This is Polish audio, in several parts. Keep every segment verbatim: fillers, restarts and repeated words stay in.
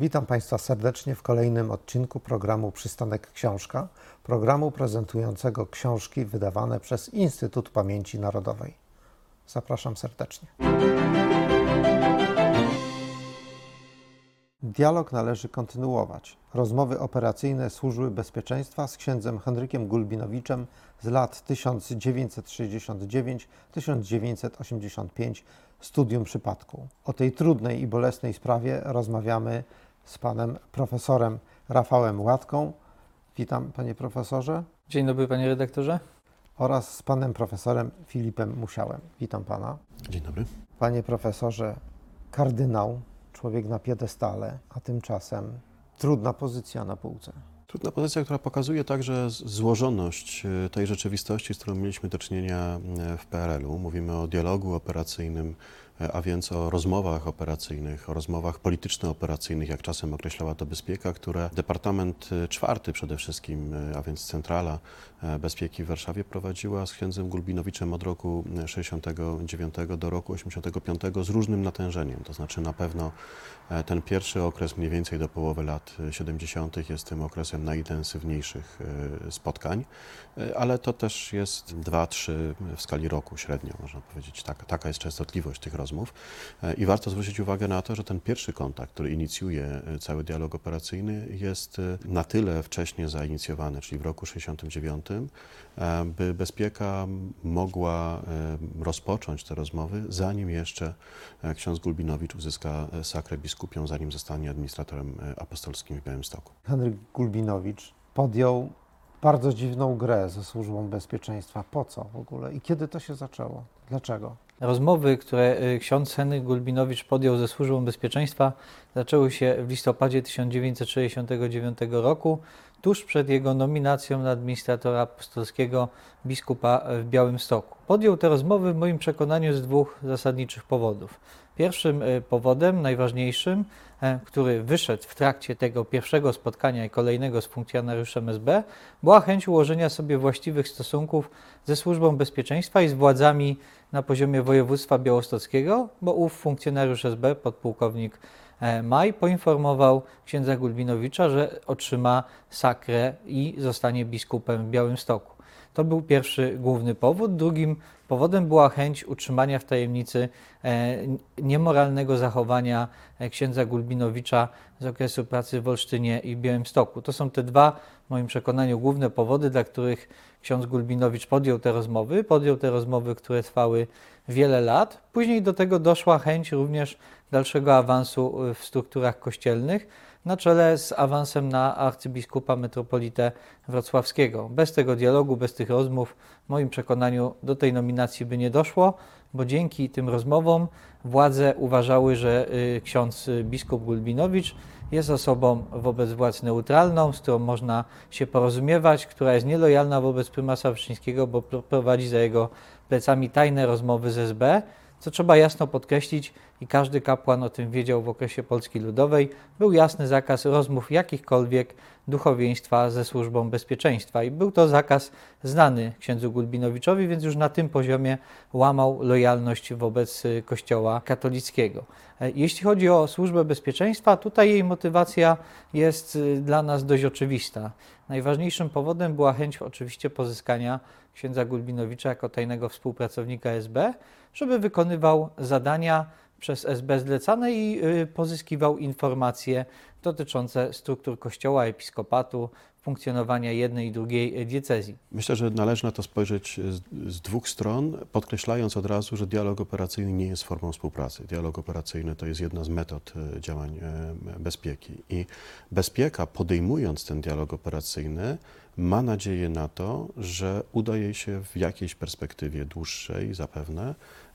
Witam Państwa serdecznie w kolejnym odcinku programu Przystanek Książka, programu prezentującego książki wydawane przez Instytut Pamięci Narodowej. Zapraszam serdecznie. Dialog należy kontynuować. Rozmowy operacyjne Służby Bezpieczeństwa z księdzem Henrykiem Gulbinowiczem z lat tysiąc dziewięćset sześćdziesiąt dziewięć do tysiąc dziewięćset osiemdziesiąt pięć. Studium przypadku. O tej trudnej i bolesnej sprawie rozmawiamy z panem profesorem Rafałem Łatką. Witam, panie profesorze. Dzień dobry, panie redaktorze. Oraz z panem profesorem Filipem Musiałem. Witam pana. Dzień dobry. Panie profesorze, kardynał, człowiek na piedestale, a tymczasem trudna pozycja na półce. Trudna pozycja, która pokazuje także złożoność tej rzeczywistości, z którą mieliśmy do czynienia w P R L u. Mówimy o dialogu operacyjnym, a więc o rozmowach operacyjnych, o rozmowach polityczno-operacyjnych, jak czasem określała to bezpieka, które Departament Czwarty przede wszystkim, a więc Centrala Bezpieki w Warszawie prowadziła z księdzem Gulbinowiczem od roku sześćdziesiątego dziewiątego do roku osiemdziesiątego piątego z różnym natężeniem. To znaczy na pewno ten pierwszy okres mniej więcej do połowy lat siedemdziesiątych jest tym okresem najintensywniejszych spotkań, ale to też jest dwa, trzy w skali roku średnio, można powiedzieć. Taka, taka jest częstotliwość tych rozmów. I warto zwrócić uwagę na to, że ten pierwszy kontakt, który inicjuje cały dialog operacyjny, jest na tyle wcześnie zainicjowany, czyli w roku sześćdziesiątym dziewiątym, by bezpieka mogła rozpocząć te rozmowy, zanim jeszcze ksiądz Gulbinowicz uzyska sakrę biskupią, zanim zostanie administratorem apostolskim w Białymstoku. Henryk Gulbinowicz podjął bardzo dziwną grę ze Służbą Bezpieczeństwa. Po co w ogóle? I kiedy to się zaczęło? Dlaczego? Rozmowy, które ksiądz Henryk Gulbinowicz podjął ze Służbą Bezpieczeństwa, zaczęły się w listopadzie tysiąc dziewięćset sześćdziesiątego dziewiątego roku, tuż przed jego nominacją na administratora apostolskiego biskupa w Białymstoku. Podjął te rozmowy w moim przekonaniu z dwóch zasadniczych powodów. Pierwszym powodem, najważniejszym, który wyszedł w trakcie tego pierwszego spotkania i kolejnego z funkcjonariuszem S B, była chęć ułożenia sobie właściwych stosunków ze Służbą Bezpieczeństwa i z władzami na poziomie województwa białostockiego, bo ów funkcjonariusz S B, podpułkownik Maj, poinformował księdza Gulbinowicza, że otrzyma sakrę i zostanie biskupem w Białymstoku. To był pierwszy główny powód. Drugim powodem była chęć utrzymania w tajemnicy niemoralnego zachowania księdza Gulbinowicza z okresu pracy w Olsztynie i w Białymstoku. To są te dwa, w moim przekonaniu, główne powody, dla których ksiądz Gulbinowicz podjął te rozmowy. Podjął te rozmowy, które trwały wiele lat. Później do tego doszła chęć również dalszego awansu w strukturach kościelnych, na czele z awansem na arcybiskupa metropolitę wrocławskiego. Bez tego dialogu, bez tych rozmów, w moim przekonaniu, do tej nominacji by nie doszło, bo dzięki tym rozmowom władze uważały, że ksiądz biskup Gulbinowicz jest osobą wobec władz neutralną, z którą można się porozumiewać, która jest nielojalna wobec prymasa Wyszyńskiego, bo prowadzi za jego plecami tajne rozmowy z S B, co trzeba jasno podkreślić i każdy kapłan o tym wiedział w okresie Polski Ludowej, był jasny zakaz rozmów jakichkolwiek duchowieństwa ze Służbą Bezpieczeństwa i był to zakaz znany księdzu Gulbinowiczowi, więc już na tym poziomie łamał lojalność wobec Kościoła katolickiego. Jeśli chodzi o Służbę Bezpieczeństwa, tutaj jej motywacja jest dla nas dość oczywista. Najważniejszym powodem była chęć oczywiście pozyskania księdza Gulbinowicza jako tajnego współpracownika S B, żeby wykonywał zadania przez S B zlecane i pozyskiwał informacje dotyczące struktur Kościoła, episkopatu, funkcjonowania jednej i drugiej diecezji. Myślę, że należy na to spojrzeć z, z dwóch stron, podkreślając od razu, że dialog operacyjny nie jest formą współpracy. Dialog operacyjny to jest jedna z metod działań bezpieki. I bezpieka, podejmując ten dialog operacyjny, ma nadzieję na to, że uda jej się w jakiejś perspektywie dłuższej zapewne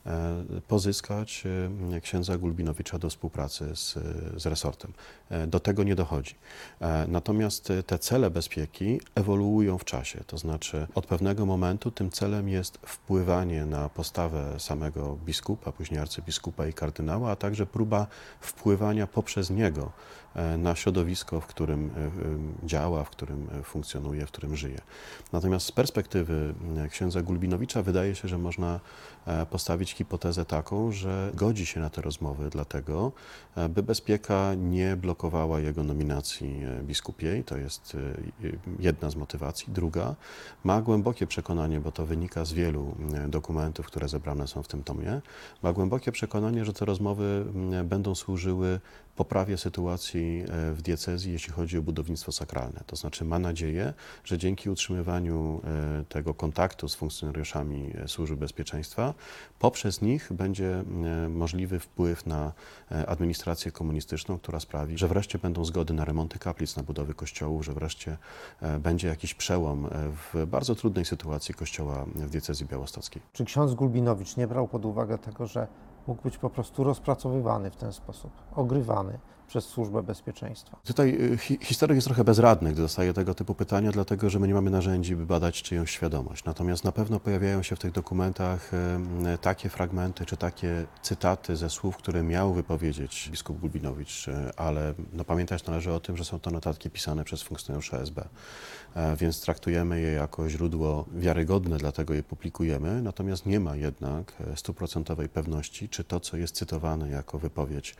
pozyskać księdza Gulbinowicza do współpracy z, z resortem. Do tego nie dochodzi. Natomiast te cele bezpieki ewoluują w czasie, to znaczy od pewnego momentu tym celem jest wpływanie na postawę samego biskupa, później arcybiskupa i kardynała, a także próba wpływania poprzez niego na środowisko, w którym działa, w którym funkcjonuje, w którym żyje. Natomiast z perspektywy księdza Gulbinowicza wydaje się, że można postawić hipotezę taką, że godzi się na te rozmowy dlatego, by bezpieka nie blokowała jego nominacji biskupiej. To jest jedna z motywacji. Druga, ma głębokie przekonanie, bo to wynika z wielu dokumentów, które zebrane są w tym tomie, ma głębokie przekonanie, że te rozmowy będą służyły poprawie sytuacji w diecezji, jeśli chodzi o budownictwo sakralne. To znaczy ma nadzieję, że dzięki utrzymywaniu tego kontaktu z funkcjonariuszami Służby Bezpieczeństwa, poprzez nich będzie możliwy wpływ na administrację komunistyczną, która sprawi, że wreszcie będą zgody na remonty kaplic, na budowy kościołów, że wreszcie będzie jakiś przełom w bardzo trudnej sytuacji kościoła w diecezji białostockiej. Czy ksiądz Gulbinowicz nie brał pod uwagę tego, że mógł być po prostu rozpracowywany w ten sposób, ogrywany przez Służbę Bezpieczeństwa? Tutaj hi historyk jest trochę bezradny, gdy dostaje tego typu pytania, dlatego że my nie mamy narzędzi, by badać czyjąś świadomość. Natomiast na pewno pojawiają się w tych dokumentach takie fragmenty, czy takie cytaty ze słów, które miał wypowiedzieć biskup Gulbinowicz, ale no, pamiętać należy o tym, że są to notatki pisane przez funkcjonariusza S B, więc traktujemy je jako źródło wiarygodne, dlatego je publikujemy, natomiast nie ma jednak stuprocentowej pewności, czy to, co jest cytowane jako wypowiedź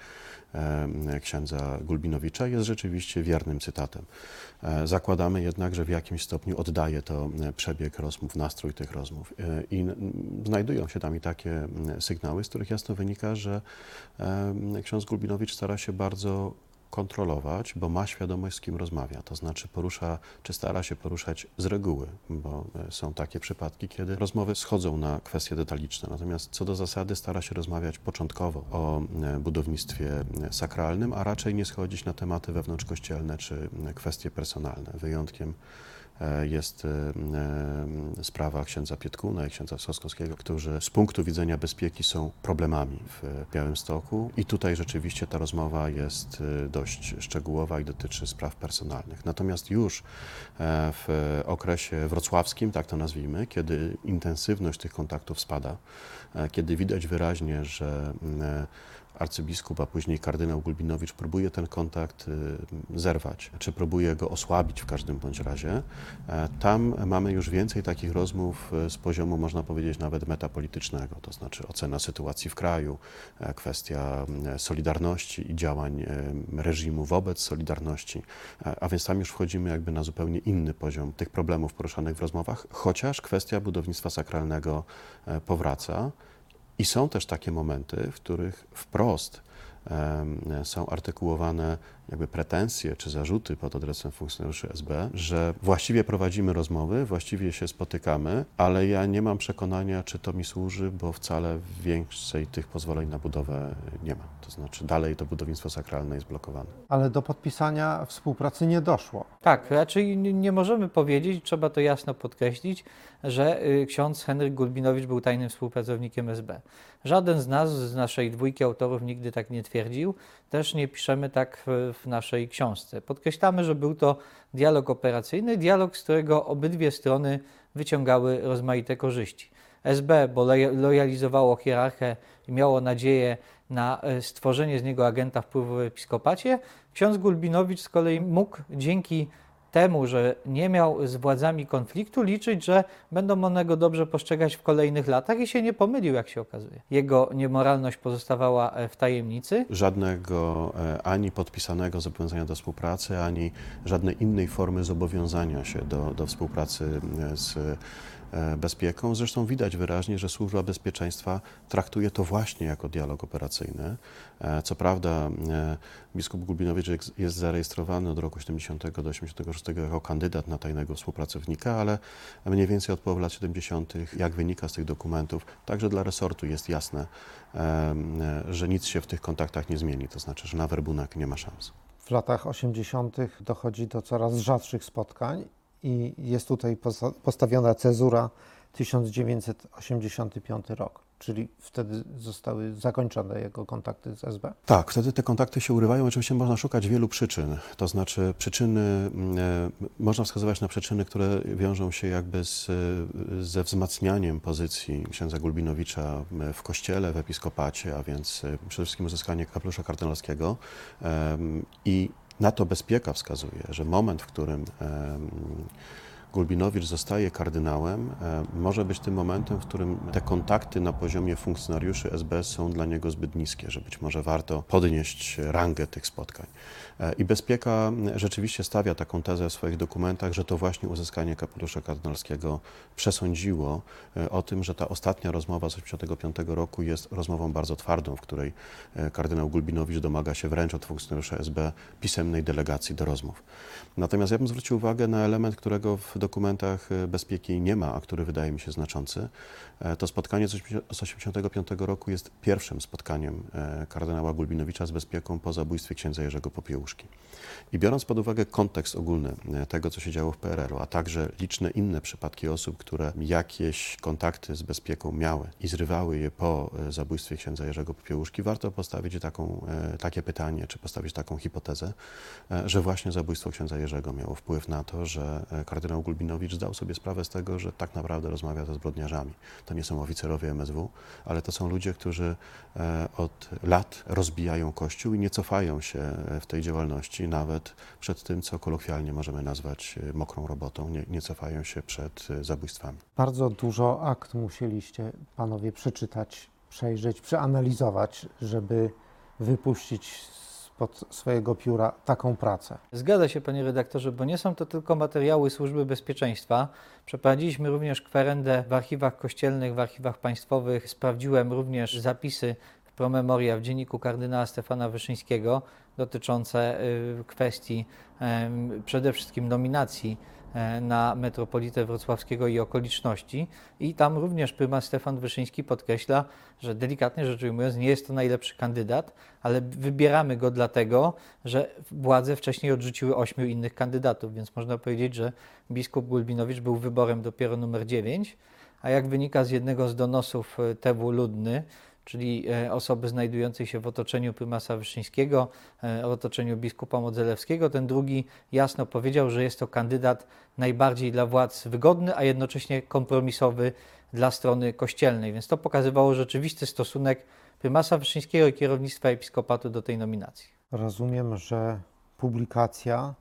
księdza Gulbinowicza, jest rzeczywiście wiernym cytatem. Zakładamy jednak, że w jakimś stopniu oddaje to przebieg rozmów, nastrój tych rozmów i znajdują się tam i takie sygnały, z których jasno wynika, że ksiądz Gulbinowicz stara się bardzo kontrolować, bo ma świadomość, z kim rozmawia. To znaczy porusza, czy stara się poruszać z reguły, bo są takie przypadki, kiedy rozmowy schodzą na kwestie detaliczne. Natomiast co do zasady stara się rozmawiać początkowo o budownictwie sakralnym, a raczej nie schodzić na tematy wewnątrzkościelne czy kwestie personalne. Wyjątkiem jest sprawa księdza Pietkuna i księdza Soskowskiego, którzy z punktu widzenia bezpieki są problemami w Białymstoku i tutaj rzeczywiście ta rozmowa jest dość szczegółowa i dotyczy spraw personalnych. Natomiast już w okresie wrocławskim, tak to nazwijmy, kiedy intensywność tych kontaktów spada, kiedy widać wyraźnie, że arcybiskup, a później kardynał Gulbinowicz próbuje ten kontakt zerwać, czy próbuje go osłabić w każdym bądź razie. Tam mamy już więcej takich rozmów z poziomu, można powiedzieć, nawet metapolitycznego, to znaczy ocena sytuacji w kraju, kwestia solidarności i działań reżimu wobec solidarności, a więc tam już wchodzimy jakby na zupełnie inny poziom tych problemów poruszanych w rozmowach, chociaż kwestia budownictwa sakralnego powraca. I są też takie momenty, w których wprost um, są artykułowane jakby pretensje czy zarzuty pod adresem funkcjonariuszy S B, że właściwie prowadzimy rozmowy, właściwie się spotykamy, ale ja nie mam przekonania, czy to mi służy, bo wcale większej tych pozwoleń na budowę nie ma. To znaczy dalej to budownictwo sakralne jest blokowane. Ale do podpisania współpracy nie doszło. Tak, raczej nie możemy powiedzieć, trzeba to jasno podkreślić, że ksiądz Henryk Gulbinowicz był tajnym współpracownikiem S B. Żaden z nas, z naszej dwójki autorów nigdy tak nie twierdził, też nie piszemy tak w, w naszej książce. Podkreślamy, że był to dialog operacyjny, dialog, z którego obydwie strony wyciągały rozmaite korzyści. S B, bo lojalizowało hierarchę i miało nadzieję na stworzenie z niego agenta wpływu w episkopacie, ksiądz Gulbinowicz z kolei mógł dzięki temu, że nie miał z władzami konfliktu, liczyć, że będą one go dobrze postrzegać w kolejnych latach i się nie pomylił, jak się okazuje. Jego niemoralność pozostawała w tajemnicy. Żadnego ani podpisanego zobowiązania do współpracy, ani żadnej innej formy zobowiązania się do, do współpracy z bezpieką. Zresztą widać wyraźnie, że Służba Bezpieczeństwa traktuje to właśnie jako dialog operacyjny. Co prawda biskup Gulbinowicz jest zarejestrowany od roku siedemdziesiątego do osiemdziesiątego szóstego jako kandydat na tajnego współpracownika, ale mniej więcej od połowy lat siedemdziesiątych, jak wynika z tych dokumentów, także dla resortu jest jasne, że nic się w tych kontaktach nie zmieni, to znaczy, że na werbunek nie ma szans. W latach osiemdziesiątych dochodzi do coraz rzadszych spotkań i jest tutaj postawiona cezura tysiąc dziewięćset osiemdziesiąty piąty rok, czyli wtedy zostały zakończone jego kontakty z S B? Tak, wtedy te kontakty się urywają. Oczywiście można szukać wielu przyczyn, to znaczy przyczyny, e, można wskazywać na przyczyny, które wiążą się jakby z, ze wzmacnianiem pozycji księdza Gulbinowicza w kościele, w episkopacie, a więc przede wszystkim uzyskanie kapelusza kardynalskiego e, i Na to bezpieka wskazuje, że moment, w którym Gulbinowicz zostaje kardynałem, może być tym momentem, w którym te kontakty na poziomie funkcjonariuszy S B są dla niego zbyt niskie, że być może warto podnieść rangę tych spotkań. I bezpieka rzeczywiście stawia taką tezę w swoich dokumentach, że to właśnie uzyskanie kapelusza kardynalskiego przesądziło o tym, że ta ostatnia rozmowa z tysiąc dziewięćset osiemdziesiątego piątego roku jest rozmową bardzo twardą, w której kardynał Gulbinowicz domaga się wręcz od funkcjonariuszy S B pisemnej delegacji do rozmów. Natomiast ja bym zwrócił uwagę na element, którego w dokumentach bezpieki nie ma, a który wydaje mi się znaczący. To spotkanie z tysiąc dziewięćset osiemdziesiątego piątego roku jest pierwszym spotkaniem kardynała Gulbinowicza z bezpieką po zabójstwie księdza Jerzego Popiełuszki. I biorąc pod uwagę kontekst ogólny tego, co się działo w P R L u, a także liczne inne przypadki osób, które jakieś kontakty z bezpieką miały i zrywały je po zabójstwie księdza Jerzego Popiełuszki, warto postawić taką, takie pytanie, czy postawić taką hipotezę, że właśnie zabójstwo księdza Jerzego miało wpływ na to, że kardynał Gulbinowicz zdał sobie sprawę z tego, że tak naprawdę rozmawia ze zbrodniarzami. To nie są oficerowie M S W, ale to są ludzie, którzy od lat rozbijają Kościół i nie cofają się w tej działalności, nawet przed tym, co kolokwialnie możemy nazwać mokrą robotą, nie, nie cofają się przed zabójstwami. Bardzo dużo akt musieliście panowie przeczytać, przejrzeć, przeanalizować, żeby wypuścić spod swojego pióra taką pracę. Zgadza się, panie redaktorze, bo nie są to tylko materiały Służby Bezpieczeństwa. Przeprowadziliśmy również kwerendę w archiwach kościelnych, w archiwach państwowych. Sprawdziłem również zapisy pro memoria w dzienniku kardynała Stefana Wyszyńskiego dotyczące kwestii przede wszystkim nominacji na metropolitę wrocławskiego i okoliczności. I tam również prymas Stefan Wyszyński podkreśla, że delikatnie rzecz ujmując nie jest to najlepszy kandydat, ale wybieramy go dlatego, że władze wcześniej odrzuciły ośmiu innych kandydatów, więc można powiedzieć, że biskup Gulbinowicz był wyborem dopiero numer dziewięć, a jak wynika z jednego z donosów T W Ludny, czyli osoby znajdującej się w otoczeniu prymasa Wyszyńskiego, w otoczeniu biskupa Modzelewskiego. Ten drugi jasno powiedział, że jest to kandydat najbardziej dla władz wygodny, a jednocześnie kompromisowy dla strony kościelnej. Więc to pokazywało rzeczywisty stosunek prymasa Wyszyńskiego i kierownictwa episkopatu do tej nominacji. Rozumiem, że publikacja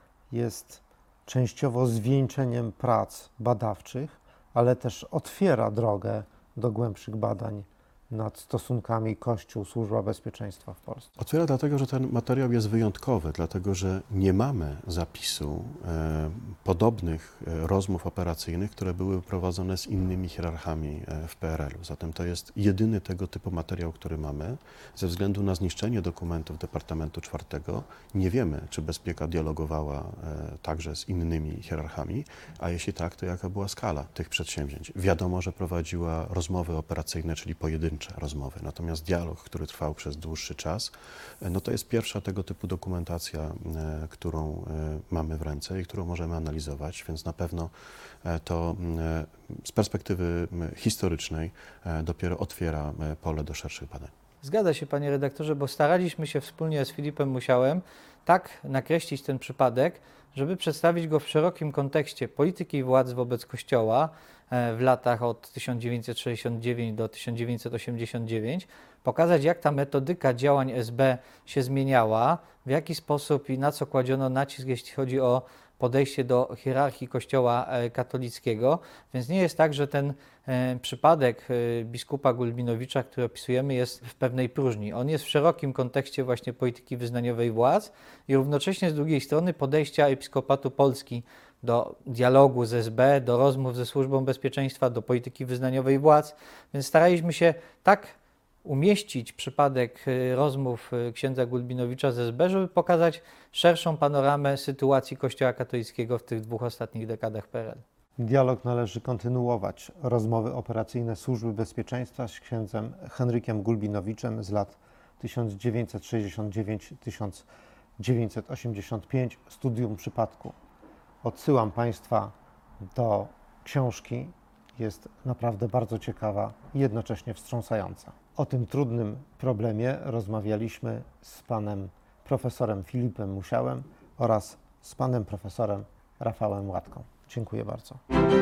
jest częściowo zwieńczeniem prac badawczych, ale też otwiera drogę do głębszych badań nad stosunkami Kościół-Służba Bezpieczeństwa w Polsce. Otwiera dlatego, że ten materiał jest wyjątkowy, dlatego że nie mamy zapisu e, podobnych e, rozmów operacyjnych, które były prowadzone z innymi hierarchami e, w P R L u. Zatem to jest jedyny tego typu materiał, który mamy. Ze względu na zniszczenie dokumentów Departamentu czwartego nie wiemy, czy bezpieka dialogowała e, także z innymi hierarchami, a jeśli tak, to jaka była skala tych przedsięwzięć. Wiadomo, że prowadziła rozmowy operacyjne, czyli pojedyncze rozmowy. Natomiast dialog, który trwał przez dłuższy czas, no to jest pierwsza tego typu dokumentacja, e, którą e, mamy w ręce i którą możemy analizować, więc na pewno e, to e, z perspektywy historycznej e, dopiero otwiera e, pole do szerszych badań. Zgadza się, panie redaktorze, bo staraliśmy się wspólnie z Filipem Musiałem tak nakreślić ten przypadek, żeby przedstawić go w szerokim kontekście polityki władz wobec Kościoła w latach od tysiąc dziewięćset sześćdziesiąt dziewięć do tysiąc dziewięćset osiemdziesiąt dziewięć, pokazać, jak ta metodyka działań S B się zmieniała, w jaki sposób i na co kładziono nacisk, jeśli chodzi o podejście do hierarchii Kościoła katolickiego. Więc nie jest tak, że ten przypadek biskupa Gulbinowicza, który opisujemy, jest w pewnej próżni. On jest w szerokim kontekście właśnie polityki wyznaniowej władz i równocześnie z drugiej strony podejścia Episkopatu Polski do dialogu z S B, do rozmów ze Służbą Bezpieczeństwa, do polityki wyznaniowej władz. Więc staraliśmy się tak umieścić przypadek rozmów księdza Gulbinowicza z S B, żeby pokazać szerszą panoramę sytuacji Kościoła katolickiego w tych dwóch ostatnich dekadach P R L. Dialog należy kontynuować. Rozmowy operacyjne Służby Bezpieczeństwa z księdzem Henrykiem Gulbinowiczem z lat tysiąc dziewięćset sześćdziesiąt dziewięć do tysiąc dziewięćset osiemdziesiąt pięć. Studium przypadku. Odsyłam Państwa do książki. Jest naprawdę bardzo ciekawa i jednocześnie wstrząsająca. O tym trudnym problemie rozmawialiśmy z panem profesorem Filipem Musiałem oraz z panem profesorem Rafałem Łatką. Dziękuję bardzo.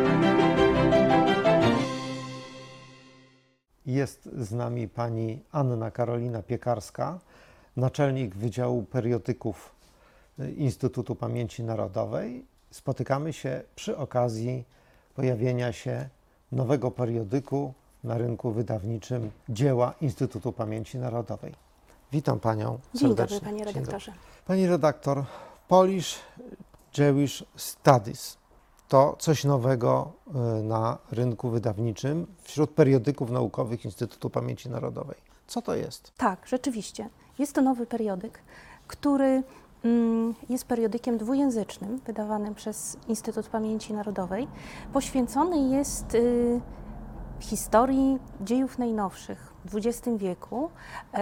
Jest z nami pani Anna Karolina Piekarska, naczelnik Wydziału Periotyków Instytutu Pamięci Narodowej. Spotykamy się przy okazji pojawienia się nowego periodyku na rynku wydawniczym dzieła Instytutu Pamięci Narodowej. Witam Panią Dzień serdecznie. dobry, Panie redaktorze. Pani redaktor, Polish Jewish Studies to coś nowego na rynku wydawniczym wśród periodyków naukowych Instytutu Pamięci Narodowej. Co to jest? Tak, rzeczywiście. Jest to nowy periodyk, który mm, jest periodykiem dwujęzycznym, wydawanym przez Instytut Pamięci Narodowej. Poświęcony jest y, historii dziejów najnowszych w dwudziestym wieku, y,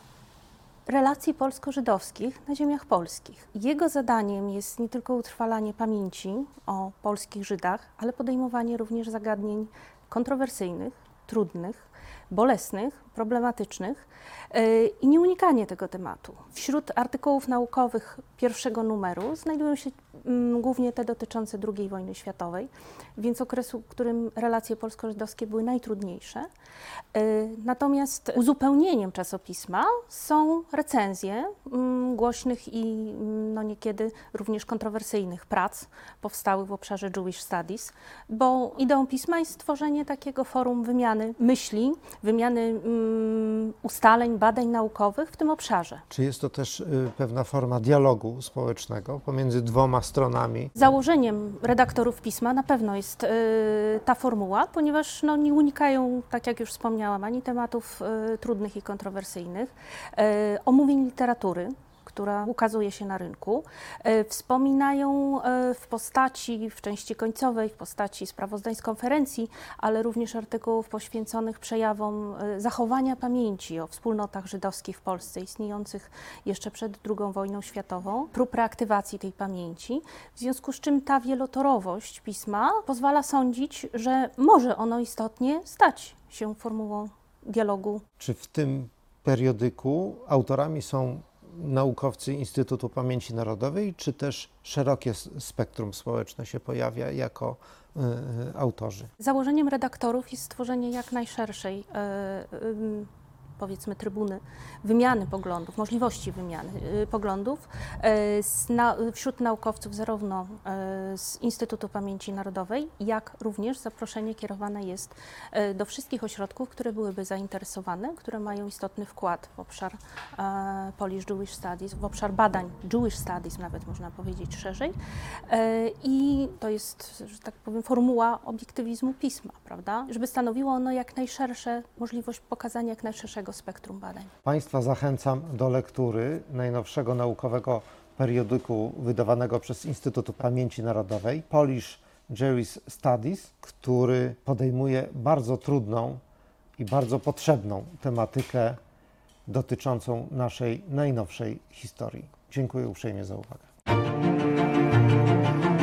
relacji polsko-żydowskich na ziemiach polskich. Jego zadaniem jest nie tylko utrwalanie pamięci o polskich Żydach, ale podejmowanie również zagadnień kontrowersyjnych, trudnych, bolesnych, problematycznych yy, i nieunikanie tego tematu. Wśród artykułów naukowych pierwszego numeru znajdują się mm, głównie te dotyczące drugiej wojny światowej, więc okresu, w którym relacje polsko-żydowskie były najtrudniejsze. Yy, natomiast uzupełnieniem czasopisma są recenzje mm, głośnych i mm, no niekiedy również kontrowersyjnych prac powstałych w obszarze Jewish Studies, bo ideą pisma jest stworzenie takiego forum wymiany myśli, wymiany mm, ustaleń, badań naukowych w tym obszarze. Czy jest to też y, pewna forma dialogu społecznego pomiędzy dwoma stronami? Założeniem redaktorów pisma na pewno jest y, ta formuła, ponieważ no, nie unikają, tak jak już wspomniałam, ani tematów y, trudnych i kontrowersyjnych, y, omówień literatury, która ukazuje się na rynku. E, wspominają e, w postaci, w części końcowej, w postaci sprawozdań z konferencji, ale również artykułów poświęconych przejawom e, zachowania pamięci o wspólnotach żydowskich w Polsce, istniejących jeszcze przed drugą wojną światową, prób reaktywacji tej pamięci, w związku z czym ta wielotorowość pisma pozwala sądzić, że może ono istotnie stać się formułą dialogu. Czy w tym periodyku autorami są naukowcy Instytutu Pamięci Narodowej, czy też szerokie spektrum społeczne się pojawia jako y, y, autorzy? Założeniem redaktorów jest stworzenie jak najszerszej, y, y, powiedzmy, trybuny wymiany poglądów, możliwości wymiany y, poglądów y, z na, wśród naukowców zarówno y, z Instytutu Pamięci Narodowej, jak również zaproszenie kierowane jest y, do wszystkich ośrodków, które byłyby zainteresowane, które mają istotny wkład w obszar y, Polish Jewish Studies, w obszar badań Jewish Studies, nawet można powiedzieć szerzej. Y, I to jest, że tak powiem, formuła obiektywizmu pisma, prawda? Żeby stanowiło ono jak najszersze, możliwość pokazania jak najszerszego spektrum badań. Państwa zachęcam do lektury najnowszego naukowego periodyku wydawanego przez Instytut Pamięci Narodowej, Polish Jewish Studies, który podejmuje bardzo trudną i bardzo potrzebną tematykę dotyczącą naszej najnowszej historii. Dziękuję uprzejmie za uwagę.